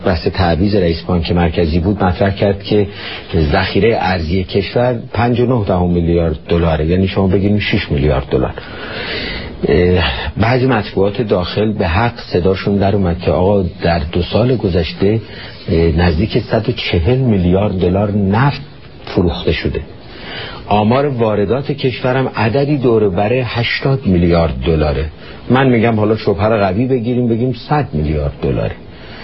بحث تعویض رئیس بانک مرکزی بود مطرح کرد که ذخیره ارزی کشور 5.9 میلیارد دلاره، یعنی شما بگید 6 میلیارد دلار. بعضی مطبوعات داخل به حق صداشون در اومد که آقا در 2 سال گذشته نزدیک 140 میلیارد دلار نفت فروخته شده. آمار واردات کشورم عددی دور بره 80 میلیارد دلاره. من میگم حالا شبهه قوی بگیریم بگیم 100 میلیارد دلاره.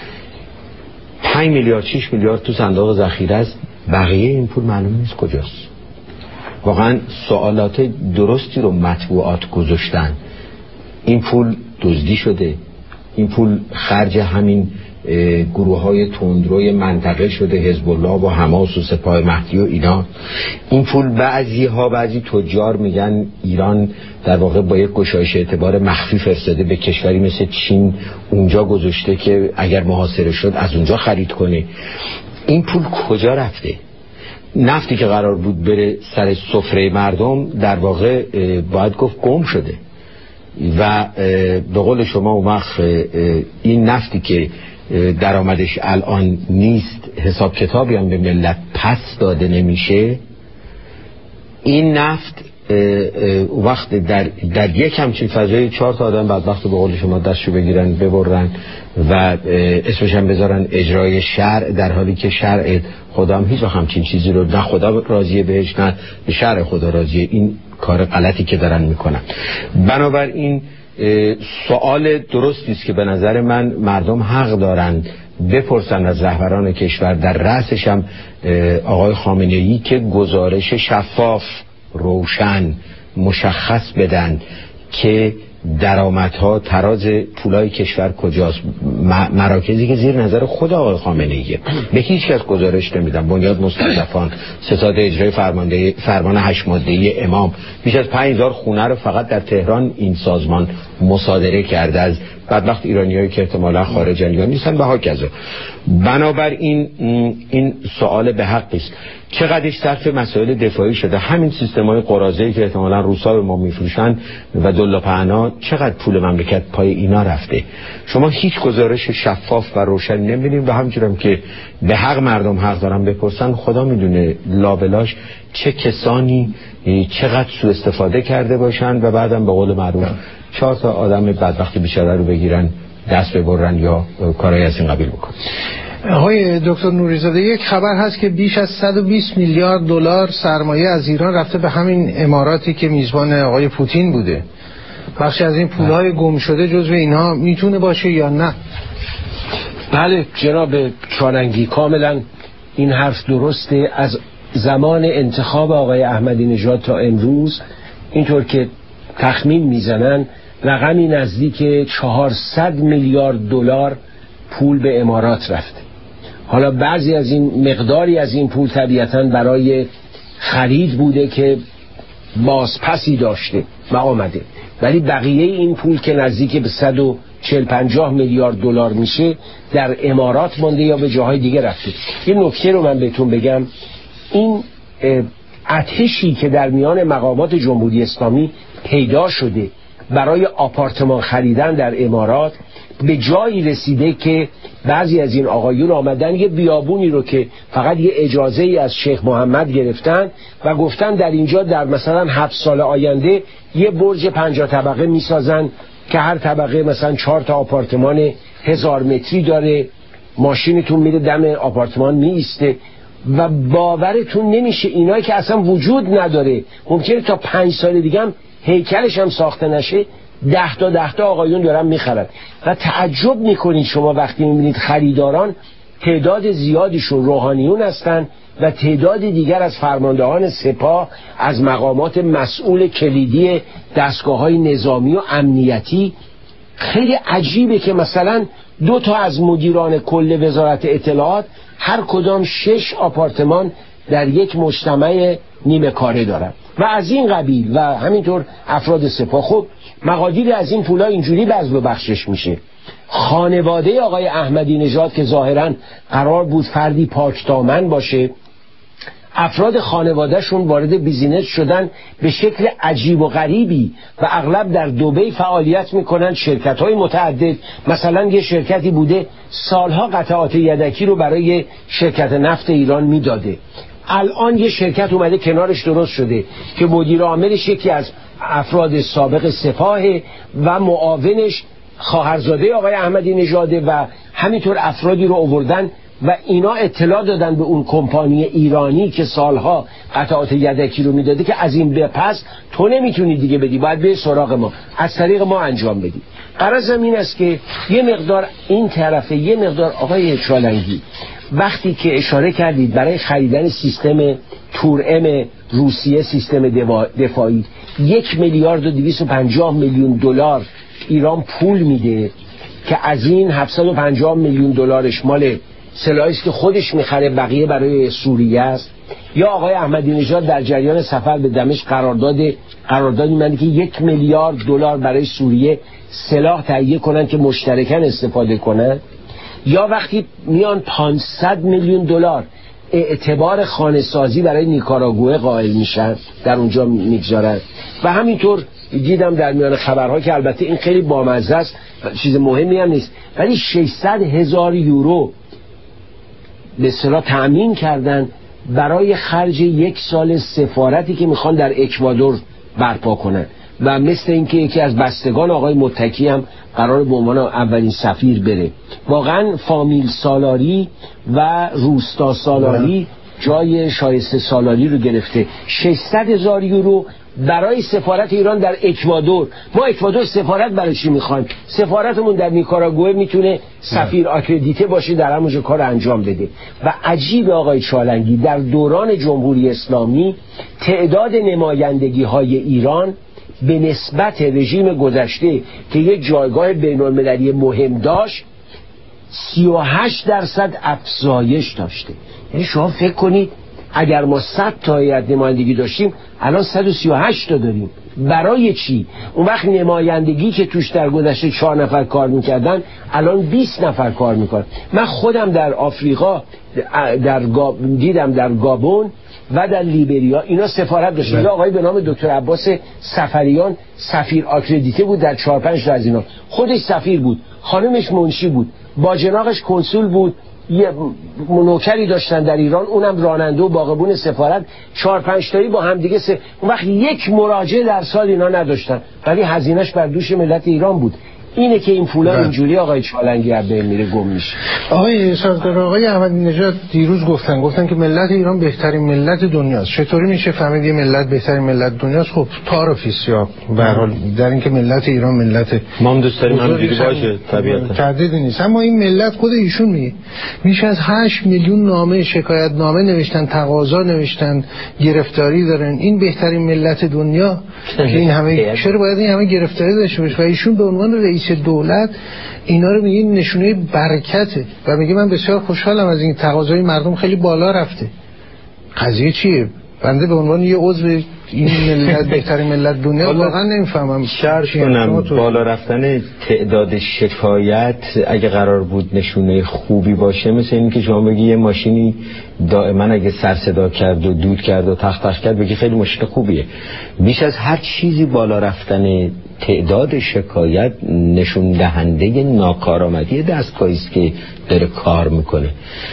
5 میلیارد 6 میلیارد تو صندوق ذخیره است، بقیه این پول معلوم نیست کجاست. واقعا سوالات درستی رو مطبوعات گذاشتن. این پول دزدی شده، این پول خرج همین گروه‌های تندروی منطقه شده، حزب الله و حماس و سپاه مهدی و اینا. این پول بعضی تجار میگن ایران در واقع با یک گشایش اعتبار مخفی فرستاده به کشوری مثل چین، اونجا گذاشته که اگر محاصره شد از اونجا خرید کنه. این پول کجا رفته؟ نفتی که قرار بود بره سر سفره مردم در واقع باید گفت گم شده. و به قول شما اون وقت این نفتی که درآمدش الان نیست، حساب کتابی هم به ملت پس داده نمیشه، این نفت وقت در یک همچین فضای 4 تا آدم بدبخت به قول شما دستشو بگیرن ببرن و اسمش هم بذارن اجرای شرع، در حالی که شرع خدا هم هیچ وقت همچین چیزی رو نه خدا راضیه بهش نه شرع خدا راضیه. این کار غلطی که دارن میکنن. بنابراین سوال درستی است که به نظر من مردم حق دارند بپرسن از رهبران کشور، در رأسش هم آقای خامنه‌ای، که گزارش شفاف، روشن، مشخص بدن که درآمدها، تراز پولای کشور کجاست. مراکزی که زیر نظر خود آقای خامنه‌ایه، به هیچ کس گزارش نمیدن. بنیاد مستضعفان، ستاد اجرای فرمان 8 ماده‌ای امام، بیش از 5000 خونه رو فقط در تهران این سازمان مصادره کرده از بدبخت ایرانیایی که احتمالاً خارجن یا نیستن و هاکذا. بنابراین این سوال به حق است. چقدرش صرف مسائل دفاعی شده، همین سیستم‌های قراضه‌ای که احتمالاً روسا به ما میفروشن و دلا پهنا، چقدر پول مملکت پای اینا رفته؟ شما هیچ گزارش شفاف و روشن نمی‌بینید و همچنین که به حق مردم حق دارن بپرسن. خدا میدونه لابلاش چه کسانی چقدر سوء استفاده کرده باشن و بعدم به قول معروف 4 تا آدم بدبخت بیچاره رو بگیرن دست ببرن یا کارهای از این قبیل بکنن. آقای دکتر نوری‌زاده، یک خبر هست که بیش از 120 میلیارد دلار سرمایه از ایران رفته به همین اماراتی که میزبان آقای پوتین بوده. بخشی از این پولهای گم شده جزو اینها میتونه باشه یا نه؟ بله جناب چارنگی، کاملا این حرف درسته. از زمان انتخاب آقای احمدی نژاد تا امروز اینطور که تخمین میزنن رقمی نزدیک 400 میلیارد دلار پول به امارات رفته. حالا بعضی از این مقداری از این پول طبیعتاً برای خرید بوده که بازپسی داشته و آمده، ولی بقیه این پول که نزدیک به 140-150 میلیارد دلار میشه در امارات مونده یا به جاهای دیگه رفته. یه نکته رو من بهتون بگم، این اتشی که در میان مقامات جمهوری اسلامی پیدا شده برای آپارتمان خریدن در امارات به جایی رسیده که بعضی از این آقایون آمدن یه بیابونی رو که فقط یه اجازه ای از شیخ محمد گرفتن و گفتن در اینجا در مثلا 7 سال آینده یه برج 50 طبقه میسازن که هر طبقه مثلا 4 تا آپارتمان 1000 متری داره، ماشینتون میره دم آپارتمان میایسته و باورتون نمیشه اینایی که اصلا وجود نداره، ممکنه تا 5 سال دیگه هم هیکلش هم ساخته نشه، 10 تا آقایون دارن میخرن و تعجب میکنید شما وقتی میبینید خریداران تعداد زیادیشون روحانیون هستن و تعداد دیگر از فرماندهان سپاه، از مقامات مسئول کلیدی دستگاه‌های نظامی و امنیتی. خیلی عجیبه که مثلا 2 تا از مدیران کل وزارت اطلاعات هر کدام 6 آپارتمان در یک مجتمع نیمه کاره دارن و از این قبیل و همینطور افراد سپاه. خب مقادیر از این پولا اینجوری بذل و بخشش میشه. خانواده آقای احمدی نژاد که ظاهراً قرار بود فردی پاکدامن باشه، افراد خانوادهشون وارد بیزینس شدن به شکل عجیب و غریبی و اغلب در دبی فعالیت میکنن، شرکت‌های متعدد. مثلا یه شرکتی بوده سالها قطعات یدکی رو برای شرکت نفت ایران میداده، الان یه شرکت اومده کنارش درست شده که مدیر عاملش یکی از افراد سابق سپاه و معاونش خواهرزاده آقای احمدی نژاده و همینطور افرادی رو آوردن و اینا اطلاع دادن به اون کمپانی ایرانی که سالها قطعات یدکی رو میداده که از این به پس تو نمیتونی دیگه بدی، باید به سراغ ما، از طریق ما انجام بدی. غرضم این است که یه مقدار این طرفه، یه مقدار آقای چالنگی وقتی که اشاره کردید برای خریدن سیستم تورم روسیه، سیستم دفاعی 1,250,000,000 دلار ایران پول میده که از این 750,000,000 دلارش مال سلاحی است که خودش میخره، بقیه برای سوریه است. یا آقای احمدی نژاد در جریان سفر به دمشق قراردادی می‌بنده که 1,000,000,000 دلار برای سوریه سلاح تهیه کنن که مشترکاً استفاده کنن. یا وقتی میان 500,000,000 دلار اعتبار خانه سازی برای نیکاراگوئه قائل میشن، در اونجا میگذارن. و همینطور دیدم در میان خبرها که البته این خیلی بامزه است، چیز مهمی هم نیست، ولی 600,000 یورو به اصطلاح تأمین کردن برای خرج 1 سال سفارتی که میخوان در اکوادور برپا کنن و مثل اینکه یکی از بستگان آقای متکی هم قرار به عنوان اولین سفیر بره. واقعا فامیل سالاری و روستا سالاری جای شایسته سالاری رو گرفته. 600,000 یورو برای سفارت ایران در اکوادور. ما اکوادور سفارت برای چی میخوایم؟ سفارتمون در نیکاراگوئه میتونه سفیر اکردیته باشه، در همونجا کار انجام بده. و عجیب آقای چالنگی در دوران جمهوری اسلامی تعداد نمایندگی های ایران به نسبت رژیم گذشته که یک جایگاه بین‌المللی مهم داشت 38% افزایش داشته. یعنی شما فکر کنید اگر ما 100 تا هیئت نمایندگی داشتیم الان 138 تا داریم. برای چی؟ اون وقت نمایندگی که توش در گذشته 4 نفر کار میکردن الان 20 نفر کار میکنن. من خودم در آفریقا دیدم در گابون و در لیبریا اینا سفارت داشتن. یه آقای به نام دکتر عباس سفریان سفیر اکردیته بود در 4-5 تا از اینا، خودش سفیر بود، خانمش منشی بود، باجناقش کنسول بود، یه نوکری داشتن در ایران اونم راننده و باغبون سفارت، 4-5 تایی با هم دیگه اون وقت یک مراجعه در سال اینا نداشتن، ولی هزینه‌اش بر دوش ملت ایران بود. اینه که این پولا اینجوری آقای چالنگی از بین میره، گم میشه. آقای سردار، آقای احمدی نژاد دیروز گفتن که ملت ایران بهترین ملت دنیاست. چطوری میشه فهمید یه ملت بهترین ملت دنیاست؟ خب تعارفی یا به هر حال در اینکه ملت ایران ملت ما هم دوست داریم همینجوری باشه، طبیعتا تردیدی نیست. اما این ملت خود ایشون میگه بیش از 8 میلیون نامه شکایت نامه نوشتن، تقاضا نوشتن، گرفتاری دارن. این بهترین ملت دنیا که این همه چرا باید این همه گرفتاری داشته باشه؟ و ایشون به عنوان رئیس دولت اینا رو میگه نشونه برکته و میگه من بسیار خوشحالم از این تقاضای مردم خیلی بالا رفته. قضیه چیه؟ بنده به عنوان یه عضو این ملت بهترین ملت دنیا واقعا نمیفهمم. شرح کنم بالا رفتن تعداد شکایت اگه قرار بود نشونه خوبی باشه، مثل این که شما بگی یه ماشینی دائما اگه سر صدا کرد و دود کرد و تخ کرد بگی خیلی ماشین خوبیه. بیش از هر چیزی بالا رفتن تعداد شکایت نشون دهنده ناکارآمدی دستگاهی است که داره کار میکنه.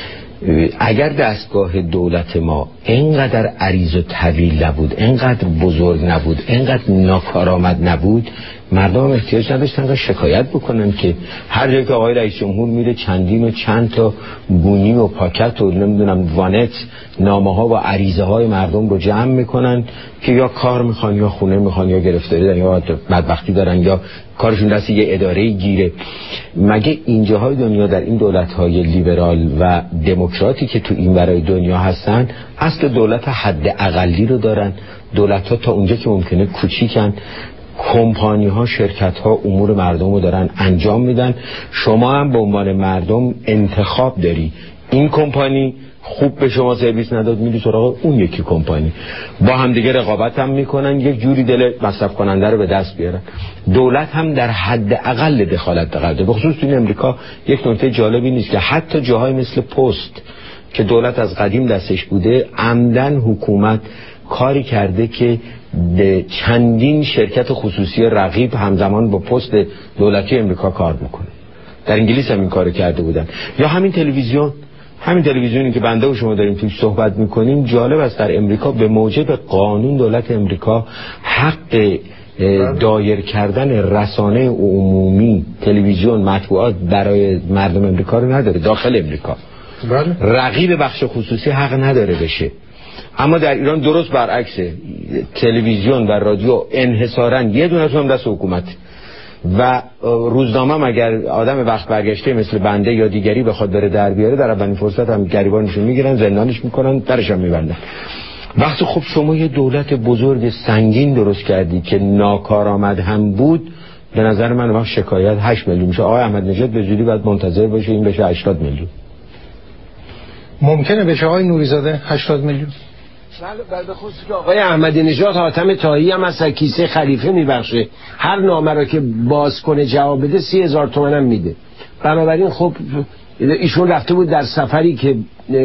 اگر دستگاه دولت ما اینقدر عریض و طویل نبود، اینقدر بزرگ نبود، اینقدر ناکارآمد نبود، مردم احتیاج نداشتن انقدر شکایت بکنن که هر جایی که آقای رئیس جمهور میره چندین و چند تا گونی و پاکت و نمیدونم وانت نامه ها و عریضه های مردم رو جمع میکنن که یا کار میخوان یا خونه میخوان یا گرفتاری دارن یا بدبختی دارن یا کارشون دست یه اداره گیره. مگه اینجاهای دنیا در این دولت‌های لیبرال و دموکراتی که تو این برای دنیا هستن اصل دولت حد اقلی رو دارن؟ دولت‌ها تا اونجا که ممکنه کوچیکن، کمپانی‌ها، شرکت‌ها امور مردم رو دارن انجام میدن. شما هم به عنوان مردم انتخاب داری، این کمپانی خوب به شما سرویس نداد میری سراغ اون یکی کمپانی، با هم دیگه رقابت هم میکنن، یک جوری دل مصرف کننده رو به دست بیارن. دولت هم در حد اقل دخالت داره. به خصوص تو امریکا یک نکته جالبی نیست که حتی جاهای مثل پست که دولت از قدیم دستش بوده، عمدن حکومت کاری کرده که چندین شرکت خصوصی رقیب همزمان با پست دولتی امریکا کار بکنه. در انگلیس هم این کارو کرده بودن. یا همین تلویزیونی که بنده و شما داریم توش صحبت میکنیم، جالب است در امریکا به موجب قانون دولت امریکا حق دایر کردن رسانه عمومی، تلویزیون، مطبوعات برای مردم امریکا رو نداره. داخل امریکا رقیب بخش خصوصی حق نداره بشه. اما در ایران درست برعکسه، تلویزیون و رادیو انحصاراً یه دونه‌شون هم دست حکومت و روزنامه اگر آدم وقت برگشته مثل بنده یا دیگری بخواد بره در بیاره، در اولین فرصت هم گریبانشون میگیرن، زندانش میکنن، درش هم میبندن. وقتی خب شما یه دولت بزرگ سنگین درست کردی که ناکارآمد هم بود، به نظر من وقت شکایت 8 میلیون میشه. آقای احمدی نژاد به زودی باید منتظر باشه این بشه 80 میلیون. ممکنه بشه آقای نوریزاده 80 میلیون؟ بله، به خصوص که آقای احمدی نژاد حاتم طایی هم از کیسه خلیفه میبخشه، هر نامه را که باز کنه جواب بده 30,000 تومان هم میده. بنابراین خب ایشون رفته بود در سفری که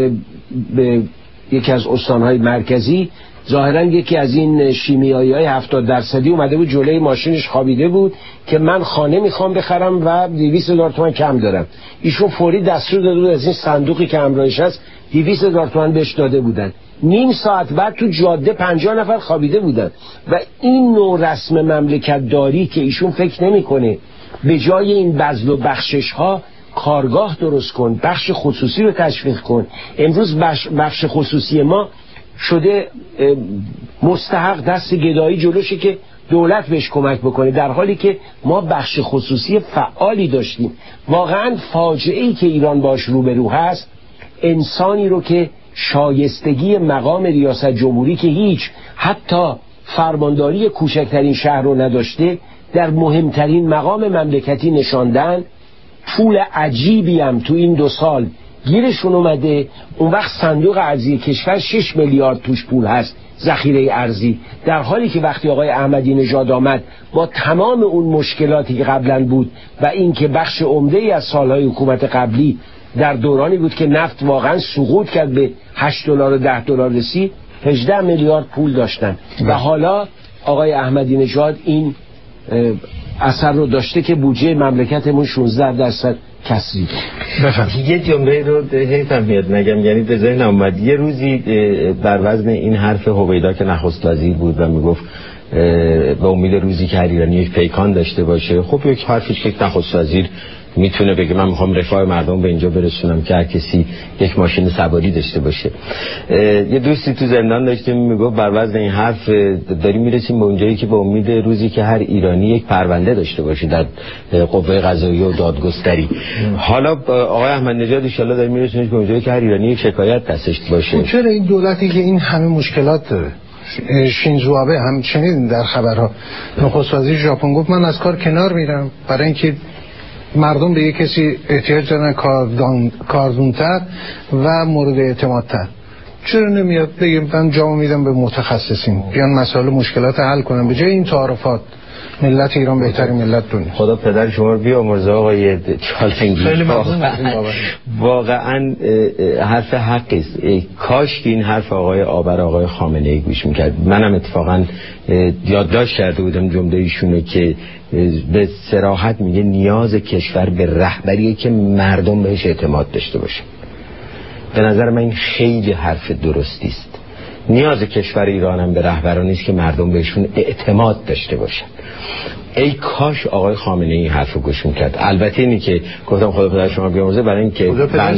به یکی از استانهای مرکزی، ظاهرا یکی از این شیمیایی‌های 70% اومده بود جلوی ماشینش خوابیده بود که من خانه میخوام بخرم و 200,000 تومان کم دارم. ایشون فوری دستور داده بود از این صندوقی که همراهش هست 200,000 تومان بهش داده بودن. نیم ساعت بعد تو جاده 50 نفر خوابیده بودن. و این نوع رسم مملکت داری که ایشون فکر نمیکنه به جای این بذل و بخشش ها کارگاه درست کن، بخش خصوصی رو تشویق کن. امروز بخش خصوصی ما شده مستحق دست گدایی جلوشه که دولت بهش کمک بکنه، در حالی که ما بخش خصوصی فعالی داشتیم. واقعا فاجعه‌ای که ایران باش روبرو هست، انسانی رو که شایستگی مقام ریاست جمهوری که هیچ حتی فرمانداری کوچکترین شهر رو نداشته در مهمترین مقام مملکتی نشاندن، پول عجیبی هم تو این 2 سال گیرشون اومده. اون وقت صندوق ارزی کشور 6 میلیارد توش پول هست، ذخیره ارزی، در حالی که وقتی آقای احمدی نژاد آمد با تمام اون مشکلاتی که قبلا بود و این که بخش عمده‌ای از سالهای حکومت قبلی در دورانی بود که نفت واقعا سقوط کرد به $8 و $10 رسید، 18 میلیارد پول داشتن و حالا آقای احمدی نژاد این اثر رو داشته که بودجه مملکتمون 16% کسری. یه جمله رو حیفم میاد نگم، یعنی به ذهنم اومد یه روزی بر وزن این حرف هویدا که نخست وزیر بود و میگفت به امید روزی که هر ایرانی یک پیکان داشته باشه. خب یک حرفیش که نخست وزیر میتونه بگه من میخوام رفاه مردم به اینجا برسونم که هر کسی یک ماشین سواری داشته باشه. یه دوستی تو زندان داشتیم میگفت بر وزن این حرف داریم میرسیم به اونجایی که به امید روزی که هر ایرانی یک پرونده داشته باشه در قوه قضاییه و دادگستری. حالا آقای احمدی نژاد ان شاءالله داریم میرسیم به اونجایی که هر ایرانی یک شکایت دستش باشه. چرا این دولتی که این همه مشکلات داره، شینزو آبه هم شنیدین در خبرها، نخست وزیر ژاپن گفت من از کار کنار میرم برای اینکه مردم به یک کسی احتیاج دارن کاردونتر و مورد اعتمادتر. چرا نمیاد بگیم من جامو میدم به متخصصین بیان مسائل مشکلات حل کنن به جای این تعارفات؟ ملت ایران بهترین ملت دنیا. خدا پدر شما رو بیامرزه آقای چالنگی. خیلی ممنون. واقعا حرف حقی است. کاش که این حرف آقای آبر آقای خامنه‌ای گوش میکرد. منم اتفاقا یادداشت کرده بودم جمله ایشونه که به صراحت میگه نیاز کشور به رهبریه که مردم بهش اعتماد داشته باشه. به نظر من این خیلی حرف درستی است. نیاز کشور ایران هم به رهبرانی است که مردم بهشون اعتماد داشته باشن. ای کاش آقای خامنه‌ای این حرفو گوش می‌کرد. البته اینی که گفتم خدا پدر شما بیامرزه برای اینکه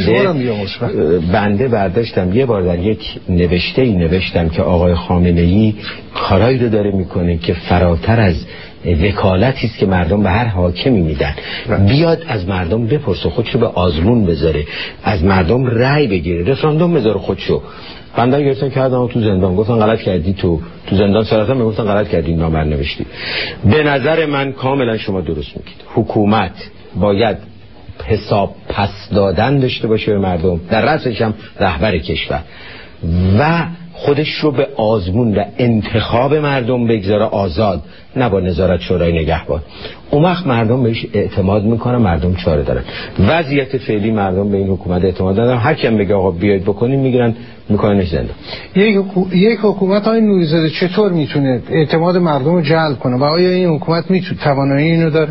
بنده برداشتم یه بار در یک نوشته‌ای نوشتم که آقای خامنه‌ای کارایی رو داره میکنه که فراتر از وکالتی است که مردم به هر حاکمی میدن. بیاد از مردم بپرسه، خودشو به آزمون بذاره، از مردم رأی بگیره، رفراندوم بذاره خودشو. بنده گرفتن کردم تو زندان، گفتن غلط کردی، تو زندان سراتم میگفتن غلط کردی نامه نوشتی. به نظر من کاملا شما درست میگید. حکومت باید حساب پس دادن داشته باشه به مردم، در رأسش هم رهبر کشور، و خودش رو به آزمون و انتخاب مردم بگذاره آزاد، نه با نظارت شورای نگهبان. اون وقت مردم بهش اعتماد میکنن، مردم چاره دارن. وضعیت فعلی مردم به این حکومت اعتماد ندارن. هر کیم بگه آقا بیاید بکنین میگیرن میکننش زندان. یک حکومت های نوریزاده چطور میتونه اعتماد مردم رو جلب کنه و آیا این حکومت میتونه توانایی اینو داره؟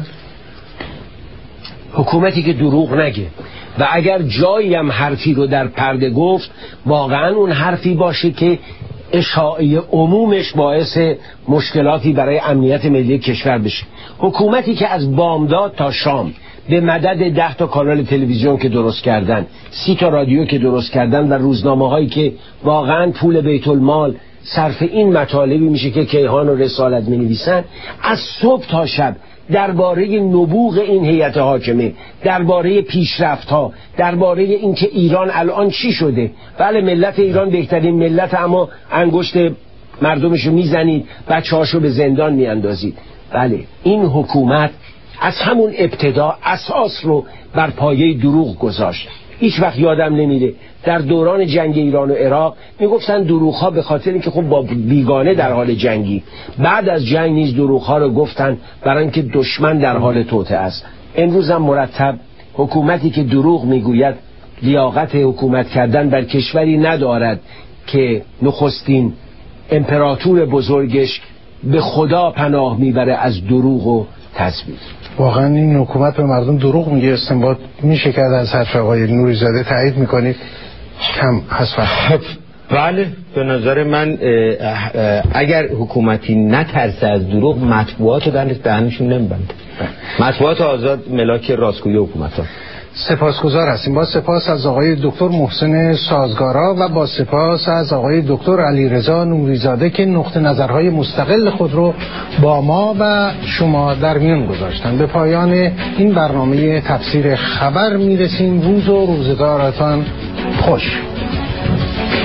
حکومتی که دروغ نگه و اگر جایی هم حرفی رو در پرده گفت واقعا اون حرفی باشه که اشاعه عمومش باعث مشکلاتی برای امنیت ملی کشور بشه. حکومتی که از بامداد تا شام به مدد 10 تا کانال تلویزیون که درست کردن، 30 تا رادیو که درست کردن و روزنامه هایی که واقعا پول بیت المال صرف این مطالبی میشه که کیهان و رسالت می نویسن، از صبح تا شب درباره نبوغ این هیئت حاکمه، درباره پیشرفت‌ها، درباره اینکه ایران الان چی شده. بله ملت ایران بهترین ملت، اما انگشت مردمشو میزنید، بچه‌هاشو به زندان میاندازید. بله این حکومت از همون ابتدا اساس رو بر پایه دروغ گذاشت. هیچ وقت یادم نمیره در دوران جنگ ایران و عراق میگفتن دروغ‌ها به خاطر اینکه خب با بیگانه در حال جنگی، بعد از جنگ نیز دروغ‌ها رو گفتن برای اینکه دشمن در حال توطئه است. امروز هم مرتب حکومتی که دروغ میگوید لیاقت حکومت کردن بر کشوری ندارد که نخستین امپراتور بزرگش به خدا پناه میبره از دروغ و تزویر. واقعا این حکومت به مردم دروغ میگه. استنباط میشه کرد از حرف آقای نوریزاده. تایید میکنید؟ کم هست وقت. بله به نظر من اگر حکومتی نترسه از دروغ مطبوعات رو دهنشون نمیبنده. مطبوعات آزاد ملاک راستگویی حکومت ها. سپاسگزار هستیم. با سپاس از آقای دکتر محسن سازگارا و با سپاس از آقای دکتر علیرضا نوریزاده که نقطه نظرهای مستقل خود رو با ما و شما در میان گذاشتن. به پایان این برنامه تفسیر خبر میرسیم. روز و روزگارتان خوش.